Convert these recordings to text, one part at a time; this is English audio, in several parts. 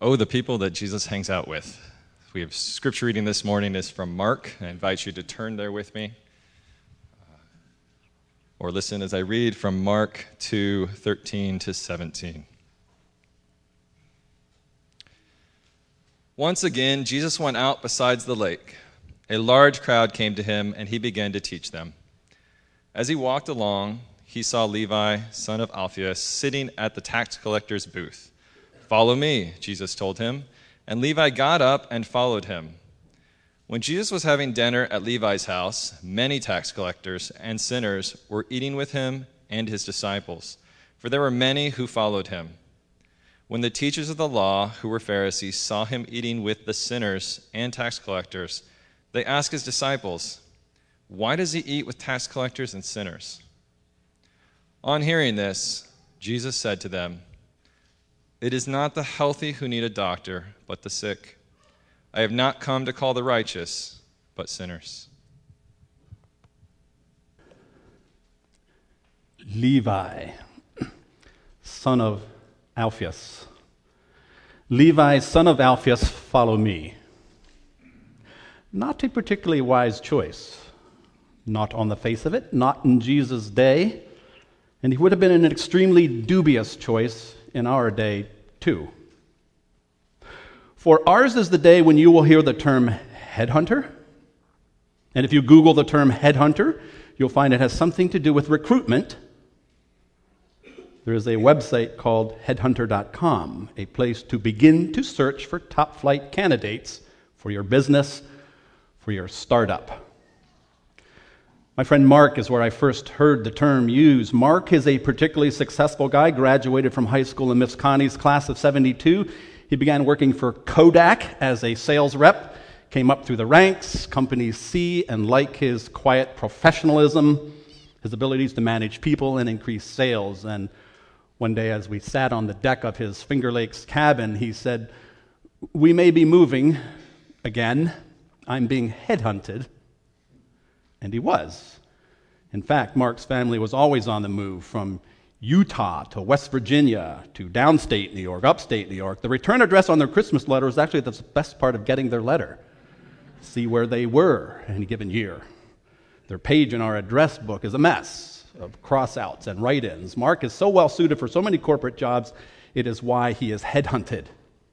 Oh, the people that Jesus hangs out with. We have scripture reading this morning is from Mark. I invite you to turn there with me. Or listen as I read from Mark 2:13 to 17. Once again, Jesus went out besides the lake. A large crowd came to him, and he began to teach them. As he walked along, he saw Levi, son of Alphaeus, sitting at the tax collector's booth. "Follow me," Jesus told him, and Levi got up and followed him. When Jesus was having dinner at Levi's house, many tax collectors and sinners were eating with him and his disciples, for there were many who followed him. When the teachers of the law, who were Pharisees, saw him eating with the sinners and tax collectors, they asked his disciples, "Why does he eat with tax collectors and sinners?" On hearing this, Jesus said to them, "It is not the healthy who need a doctor, but the sick. I have not come to call the righteous, but sinners." Levi, son of Alphaeus. Levi, son of Alphaeus, follow me. Not a particularly wise choice. Not on the face of it, not in Jesus' day. And he would have been an extremely dubious choice in our day, too. For ours is the day when you will hear the term headhunter. And if you Google the term headhunter, you'll find it has something to do with recruitment. There is a website called headhunter.com, a place to begin to search for top-flight candidates for your business, for your startup. My friend Mark is where I first heard the term used. Mark is a particularly successful guy, graduated from high school in Miss Connie's class of 72. He began working for Kodak as a sales rep, came up through the ranks. Companies see and like his quiet professionalism, his abilities to manage people and increase sales. And one day as we sat on the deck of his Finger Lakes cabin, he said, "We may be moving again. I'm being headhunted." And he was. In fact, Mark's family was always on the move, from Utah to West Virginia to downstate New York, upstate New York. The return address on their Christmas letter was actually the best part of getting their letter. See where they were in any given year. Their page in our address book is a mess of cross-outs and write-ins. Mark is so well suited for so many corporate jobs, it is why he is headhunted.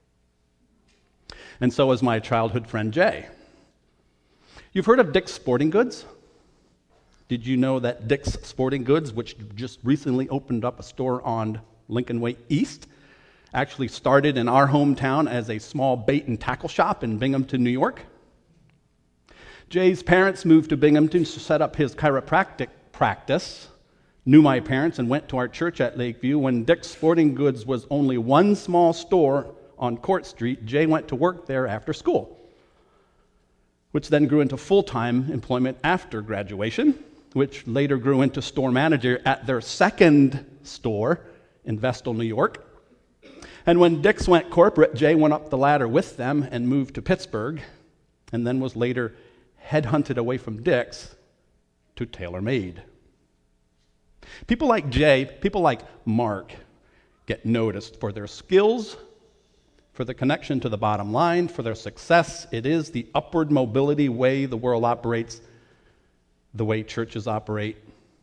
And so is my childhood friend Jay. You've heard of Dick's Sporting Goods? Did you know that Dick's Sporting Goods, which just recently opened up a store on Lincoln Way East, actually started in our hometown as a small bait and tackle shop in Binghamton, New York? Jay's parents moved to Binghamton to set up his chiropractic practice, knew my parents, and went to our church at Lakeview. When Dick's Sporting Goods was only one small store on Court Street, Jay went to work there after school, which then grew into full-time employment after graduation, which later grew into store manager at their second store in Vestal, New York. And when Dick's went corporate, Jay went up the ladder with them and moved to Pittsburgh, and then was later headhunted away from Dick's to TaylorMade. People like Jay, people like Mark, get noticed for their skills, for the connection to the bottom line, for their success. It is the upward mobility way the world operates, the way churches operate.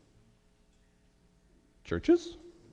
Churches?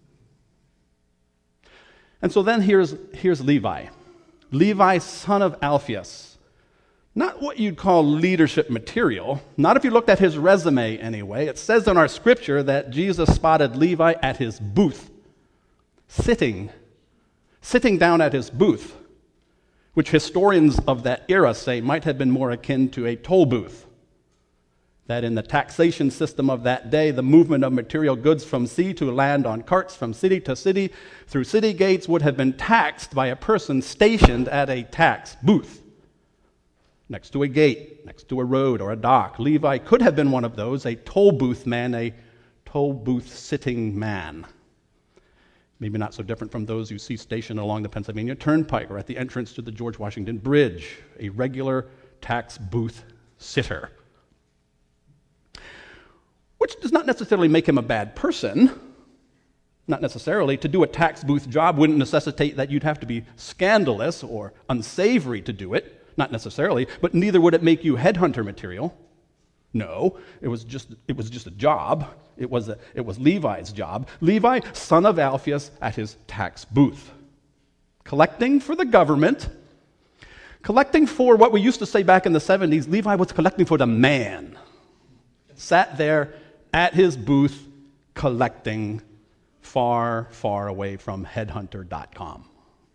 And so then here's Levi. Levi, son of Alphaeus. Not what you'd call leadership material. Not if you looked at his resume anyway. It says in our scripture that Jesus spotted Levi at his booth, sitting down at his booth, which historians of that era say might have been more akin to a toll booth. That in the taxation system of that day, the movement of material goods from sea to land on carts from city to city through city gates would have been taxed by a person stationed at a tax booth, next to a gate, next to a road or a dock. Levi could have been one of those, a toll booth man, a toll booth sitting man. Maybe not so different from those you see stationed along the Pennsylvania Turnpike or at the entrance to the George Washington Bridge, a regular tax booth sitter. Which does not necessarily make him a bad person. Not necessarily. To do a tax booth job wouldn't necessitate that you'd have to be scandalous or unsavory to do it. Not necessarily. But neither would it make you headhunter material. No, it was just a job. It was Levi's job. Levi, son of Alphaeus, at his tax booth. Collecting for the government. Collecting for what we used to say back in the 70s, Levi was collecting for the man. Sat there at his booth collecting far, far away from headhunter.com.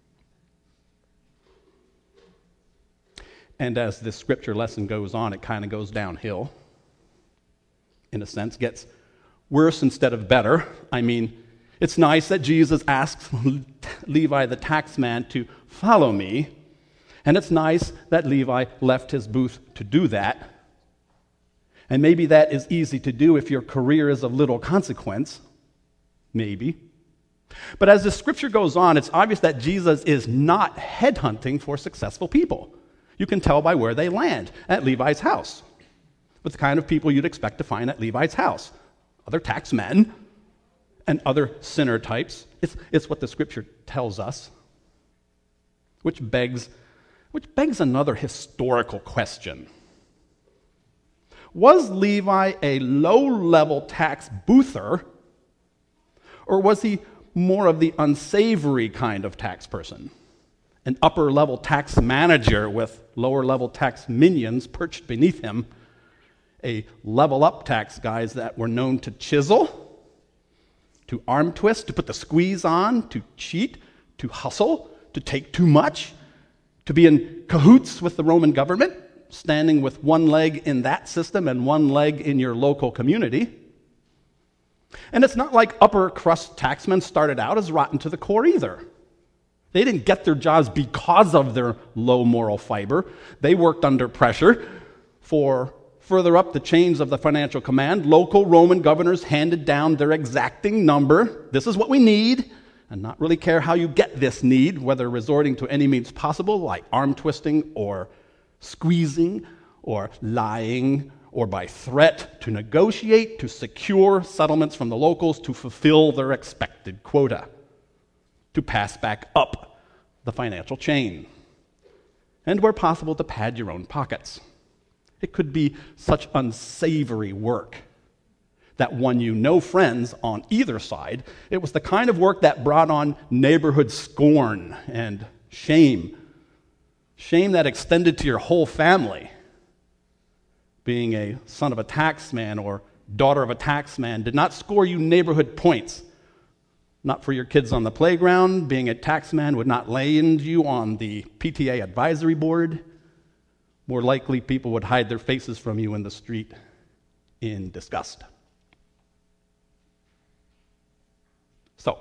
And as this scripture lesson goes on, it kind of goes downhill. In a sense, gets worse instead of better. I mean, it's nice that Jesus asks Levi the taxman to follow me, and it's nice that Levi left his booth to do that. And maybe that is easy to do if your career is of little consequence. Maybe. But as the scripture goes on, it's obvious that Jesus is not headhunting for successful people. You can tell by where they land, at Levi's house. With the kind of people you'd expect to find at Levi's house. Other taxmen and other sinner types. It's what the scripture tells us. Which begs another historical question. Was Levi a low-level tax boother, or was he more of the unsavory kind of tax person? An upper-level tax manager with lower-level tax minions perched beneath him, a level-up tax guys that were known to chisel, to arm twist, to put the squeeze on, to cheat, to hustle, to take too much, to be in cahoots with the Roman government, standing with one leg in that system and one leg in your local community. And it's not like upper crust taxmen started out as rotten to the core either. They didn't get their jobs because of their low moral fiber. They worked under pressure. For further up the chains of the financial command, local Roman governors handed down their exacting number. This is what we need, and not really care how you get this need, whether resorting to any means possible, like arm twisting or squeezing or lying, or by threat to negotiate, to secure settlements from the locals to fulfill their expected quota, to pass back up the financial chain, and where possible to pad your own pockets. It could be such unsavory work that won you no friends on either side. It was the kind of work that brought on neighborhood scorn and shame. Shame that extended to your whole family. Being a son of a taxman or daughter of a taxman did not score you neighborhood points. Not for your kids on the playground. Being a taxman would not land you on the PTA advisory board. More likely, people would hide their faces from you in the street in disgust. So,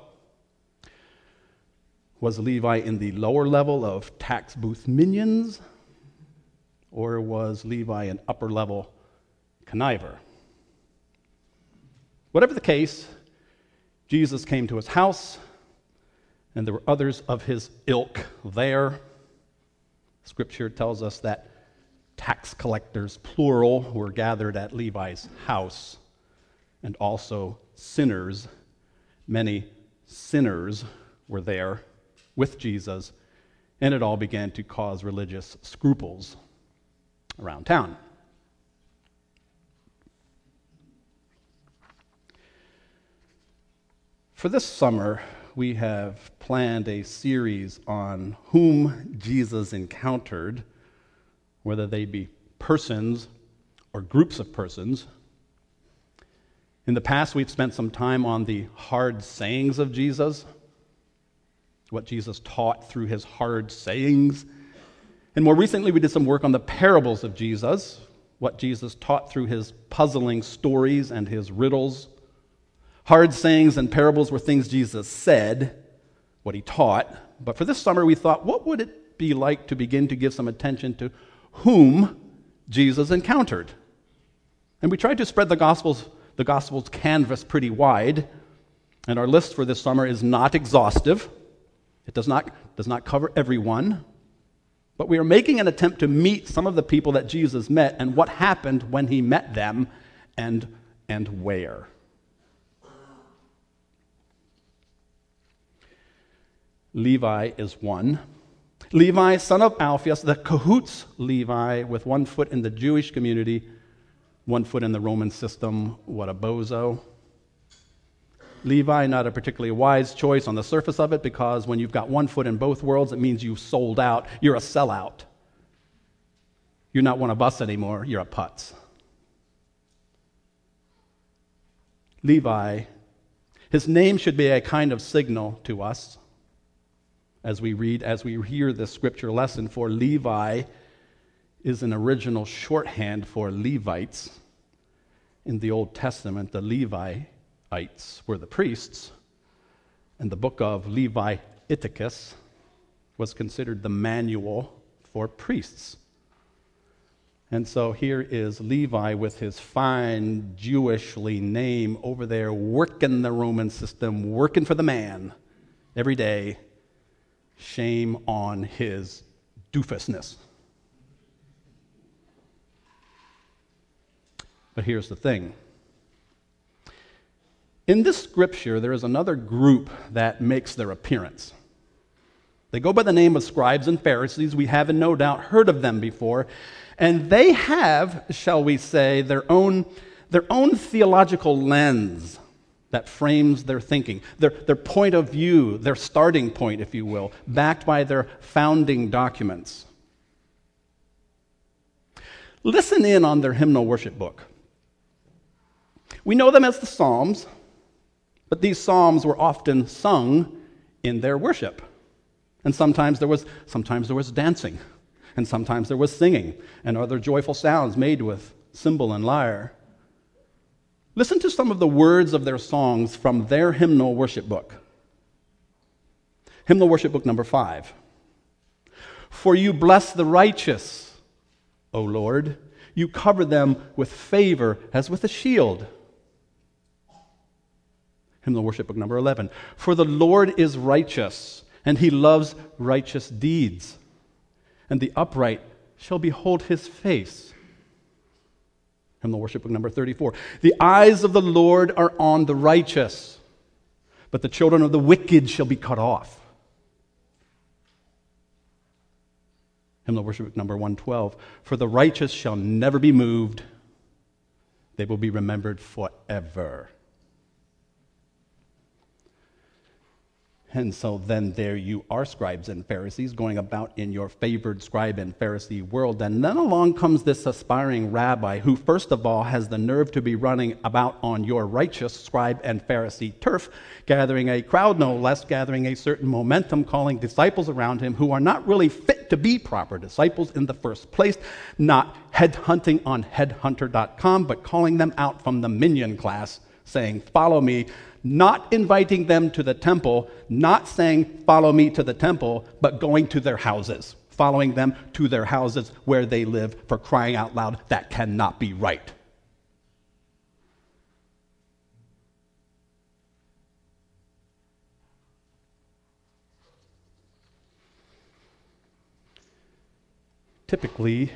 was Levi in the lower level of tax booth minions, or was Levi an upper level conniver? Whatever the case, Jesus came to his house, and there were others of his ilk there. Scripture tells us that tax collectors, plural, were gathered at Levi's house, and also sinners. Many sinners were there with Jesus, and it all began to cause religious scruples around town. For this summer, we have planned a series on whom Jesus encountered, whether they be persons or groups of persons. In the past, we've spent some time on the hard sayings of Jesus, what Jesus taught through his hard sayings. And more recently, we did some work on the parables of Jesus, what Jesus taught through his puzzling stories and his riddles. Hard sayings and parables were things Jesus said, what he taught. But for this summer, we thought, what would it be like to begin to give some attention to whom Jesus encountered? And we tried to spread the Gospel's canvas pretty wide, and our list for this summer is not exhaustive. It does not cover everyone, but we are making an attempt to meet some of the people that Jesus met and what happened when he met them and where. Levi is one. Levi, son of Alphaeus, the cahoots Levi, with 1 foot in the Jewish community, 1 foot in the Roman system. What a bozo. Levi, not a particularly wise choice on the surface of it, because when you've got 1 foot in both worlds, it means you've sold out. You're a sellout. You're not one of us anymore. You're a putz. Levi, his name should be a kind of signal to us as we hear this scripture lesson, for Levi is an original shorthand for Levites. In the Old Testament, the Levites were the priests, and the book of Leviticus was considered the manual for priests. And so here is Levi with his fine Jewishly name over there, working the Roman system, working for the man every day. Shame on his doofusness. But here's the thing. In this scripture, there is another group that makes their appearance. They go by the name of scribes and Pharisees. We have no doubt heard of them before. And they have, shall we say, their own theological lens that frames their thinking, their point of view, their starting point, if you will, backed by their founding documents. Listen in on their hymnal worship book. We know them as the Psalms, but these Psalms were often sung in their worship. And sometimes there was dancing, and sometimes there was singing, and other joyful sounds made with cymbal and lyre. Listen to some of the words of their songs from their hymnal worship book. Hymnal worship book number 5. For you bless the righteous, O Lord. You cover them with favor as with a shield. Hymnal worship book number 11. For the Lord is righteous, and he loves righteous deeds. And the upright shall behold his face. Hymnal worship book number 34. The eyes of the Lord are on the righteous, but the children of the wicked shall be cut off. Hymnal worship book number 112. For the righteous shall never be moved. They will be remembered forever. And so then there you are, scribes and Pharisees, going about in your favored scribe and Pharisee world. And then along comes this aspiring rabbi who, first of all, has the nerve to be running about on your righteous scribe and Pharisee turf, gathering a crowd, no less, gathering a certain momentum, calling disciples around him who are not really fit to be proper disciples in the first place, not headhunting on headhunter.com, but calling them out from the minion class, saying, follow me, not inviting them to the temple, not saying, follow me to the temple, but going to their houses, following them to their houses where they live, for crying out loud, that cannot be right. Typically,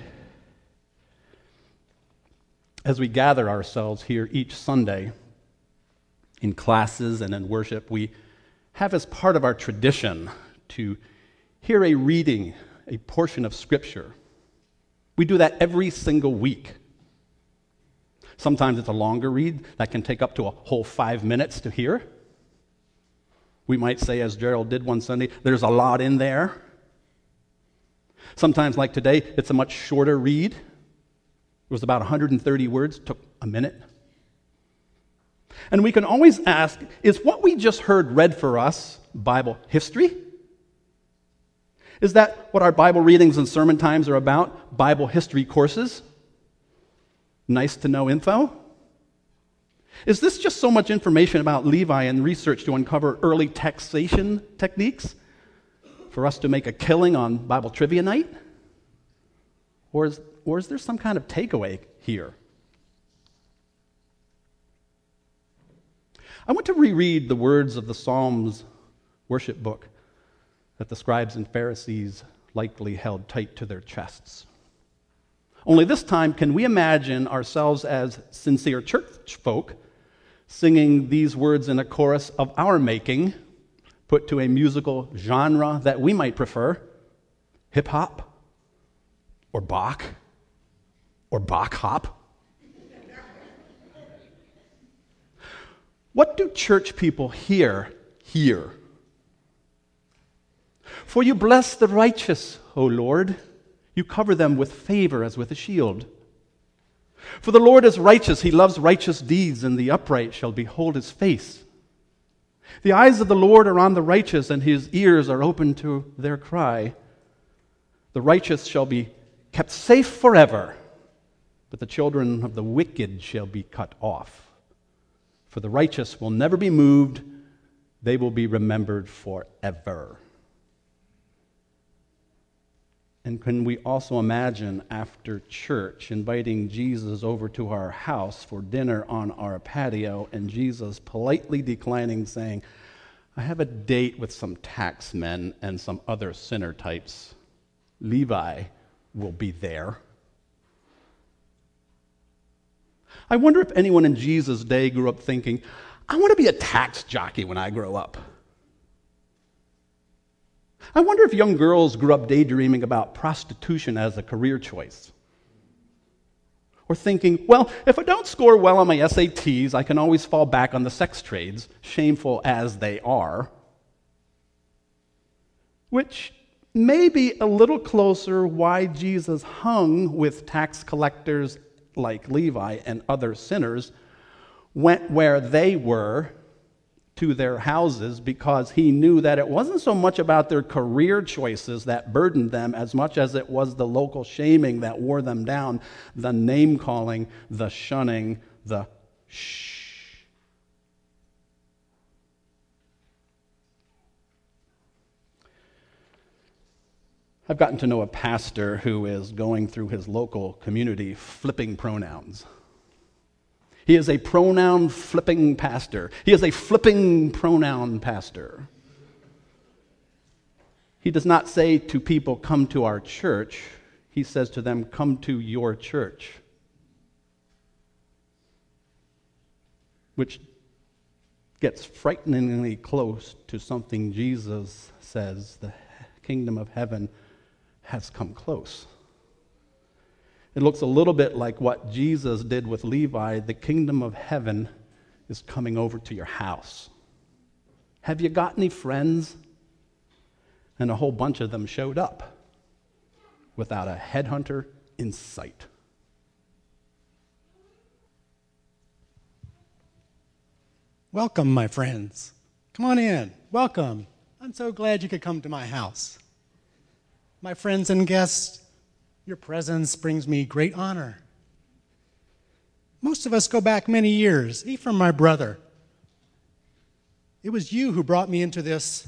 as we gather ourselves here each Sunday, in classes and in worship, we have as part of our tradition to hear a reading, a portion of Scripture. We do that every single week. Sometimes it's a longer read that can take up to a whole 5 minutes to hear. We might say, as Gerald did one Sunday, there's a lot in there. Sometimes, like today, it's a much shorter read. It was about 130 words, took a minute. And we can always ask, is what we just heard read for us Bible history? Is that what our Bible readings and sermon times are about? Bible history courses? Nice to know info? Is this just so much information about Levi and research to uncover early taxation techniques for us to make a killing on Bible trivia night? Or is there some kind of takeaway here? I want to reread the words of the Psalms worship book that the scribes and Pharisees likely held tight to their chests. Only this time, can we imagine ourselves as sincere church folk singing these words in a chorus of our making, put to a musical genre that we might prefer, hip-hop, or Bach, or Bach-hop. What do church people hear? For you bless the righteous, O Lord. You cover them with favor as with a shield. For the Lord is righteous. He loves righteous deeds, and the upright shall behold his face. The eyes of the Lord are on the righteous, and his ears are open to their cry. The righteous shall be kept safe forever, but the children of the wicked shall be cut off. For the righteous will never be moved. They will be remembered forever. And can we also imagine after church inviting Jesus over to our house for dinner on our patio, and Jesus politely declining, saying, I have a date with some taxmen and some other sinner types. Levi will be there. I wonder if anyone in Jesus' day grew up thinking, I want to be a tax jockey when I grow up. I wonder if young girls grew up daydreaming about prostitution as a career choice. Or thinking, well, if I don't score well on my SATs, I can always fall back on the sex trades, shameful as they are. Which may be a little closer why Jesus hung with tax collectors like Levi and other sinners, went where they were, to their houses, because he knew that it wasn't so much about their career choices that burdened them as much as it was the local shaming that wore them down, the name-calling, the shunning, the shh. I've gotten to know a pastor who is going through his local community flipping pronouns. He is a pronoun flipping pastor. He is a flipping pronoun pastor. He does not say to people, come to our church. He says to them, come to your church. Which gets frighteningly close to something Jesus says, the kingdom of heaven has come close. It looks a little bit like what Jesus did with Levi. The kingdom of heaven is coming over to your house. Have you got any friends? And a whole bunch of them showed up without a headhunter in sight. Welcome, my friends. Come on in. Welcome. I'm so glad you could come to my house. My friends and guests, your presence brings me great honor. Most of us go back many years, even my brother. It was you who brought me into this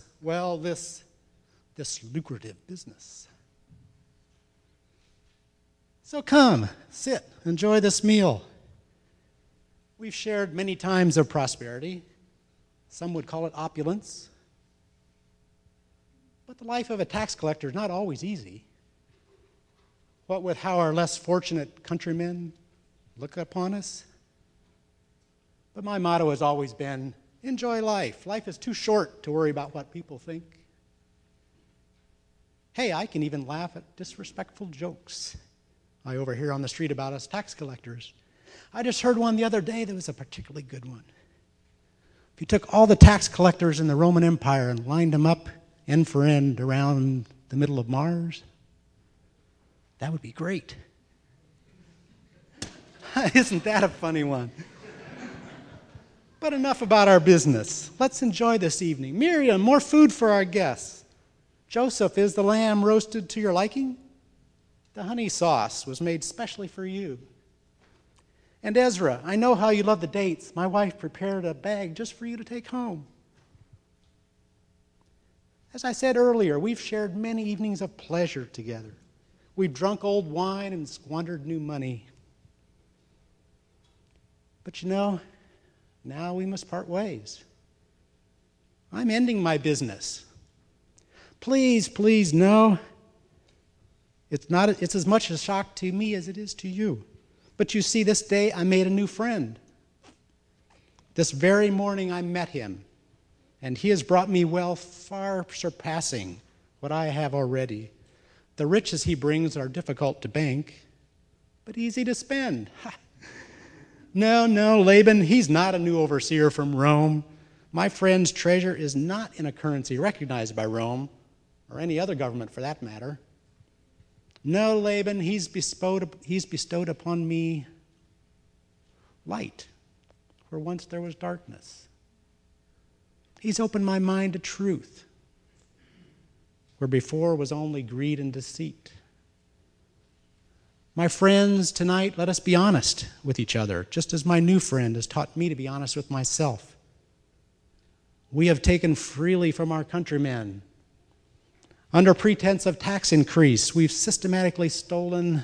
lucrative business. So come, sit, enjoy this meal. We've shared many times of prosperity. Some would call it opulence. But the life of a tax collector is not always easy. What with how our less fortunate countrymen look upon us? But my motto has always been, enjoy life. Life is too short to worry about what people think. Hey, I can even laugh at disrespectful jokes I overhear on the street about us tax collectors. I just heard one the other day that was a particularly good one. If you took all the tax collectors in the Roman Empire and lined them up end for end around the middle of Mars, that would be great. Isn't that a funny one? But enough about our business. Let's enjoy this evening. Miriam, more food for our guests. Joseph, is the lamb roasted to your liking? The honey sauce was made specially for you. And Ezra, I know how you love the dates. My wife prepared a bag just for you to take home. As I said earlier, we've shared many evenings of pleasure together. We've drunk old wine and squandered new money. But you know, now we must part ways. I'm ending my business. Please, please, no. It's as much a shock to me as it is to you. But you see, this day I made a new friend. This very morning I met him, and he has brought me wealth far surpassing what I have already. The riches he brings are difficult to bank, but easy to spend. No, Laban, he's not a new overseer from Rome. My friend's treasure is not in a currency recognized by Rome, or any other government for that matter. No, Laban, he's bestowed upon me light, where once there was darkness. He's opened my mind to truth, where before was only greed and deceit. My friends, tonight, let us be honest with each other, just as my new friend has taught me to be honest with myself. We have taken freely from our countrymen. Under pretense of tax increase, we've systematically stolen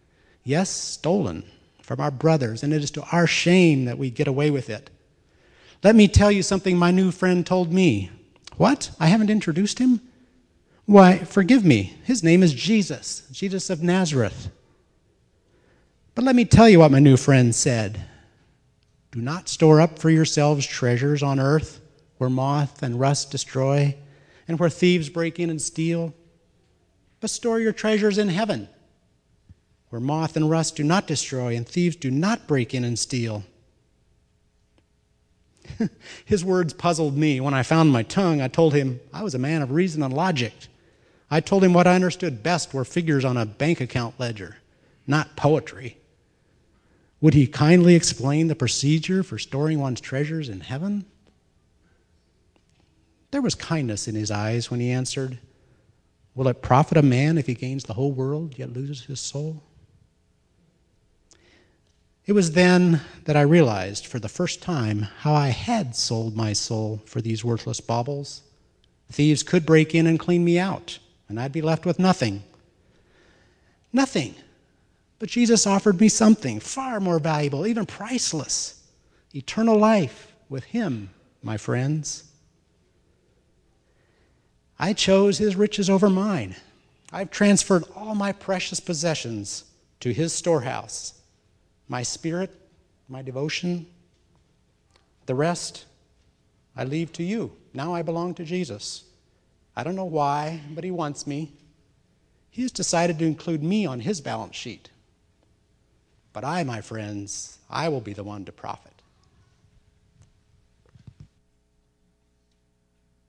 from our brothers, and it is to our shame that we get away with it. Let me tell you something my new friend told me. What? I haven't introduced him? Why, forgive me. His name is Jesus, Jesus of Nazareth. But let me tell you what my new friend said. Do not store up for yourselves treasures on earth, where moth and rust destroy, and where thieves break in and steal. But store your treasures in heaven, where moth and rust do not destroy, and thieves do not break in and steal. His words puzzled me. When I found my tongue, I told him I was a man of reason and logic. I told him what I understood best were figures on a bank account ledger, not poetry. Would he kindly explain the procedure for storing one's treasures in heaven? There was kindness in his eyes when he answered, will it profit a man if he gains the whole world yet loses his soul? It was then that I realized for the first time how I had sold my soul for these worthless baubles. Thieves could break in and clean me out, and I'd be left with nothing. Nothing. But Jesus offered me something far more valuable, even priceless. Eternal life with him, my friends. I chose his riches over mine. I've transferred all my precious possessions to his storehouse. My spirit, my devotion, the rest I leave to you. Now I belong to Jesus. I don't know why, but he wants me. He's decided to include me on his balance sheet. But I, my friends, I will be the one to profit.